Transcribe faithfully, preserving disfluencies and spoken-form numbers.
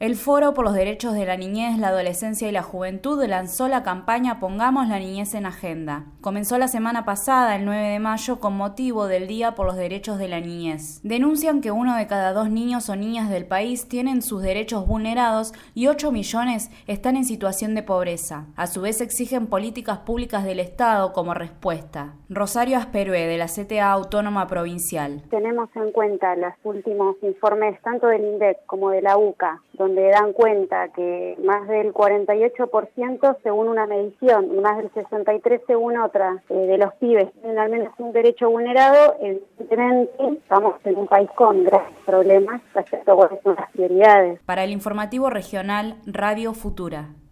El Foro por los Derechos de la Niñez, la Adolescencia y la Juventud lanzó la campaña Pongamos la Niñez en Agenda. Comenzó la semana pasada, el nueve de mayo, con motivo del Día por los Derechos de la Niñez. Denuncian que uno de cada dos niños o niñas del país tienen sus derechos vulnerados y ocho millones están en situación de pobreza. A su vez exigen políticas públicas del Estado como respuesta. Rosario Asperué, de la C T A Autónoma Provincial. Tenemos en cuenta los últimos informes tanto del INDEC como de la U C A, donde dan cuenta que más del cuarenta y ocho por ciento según una medición y más del sesenta y tres por ciento según otra eh, de los pibes tienen al menos un derecho vulnerado. Evidentemente estamos en un país con graves problemas respecto a cuáles son las prioridades. Para el informativo regional Radio Futura.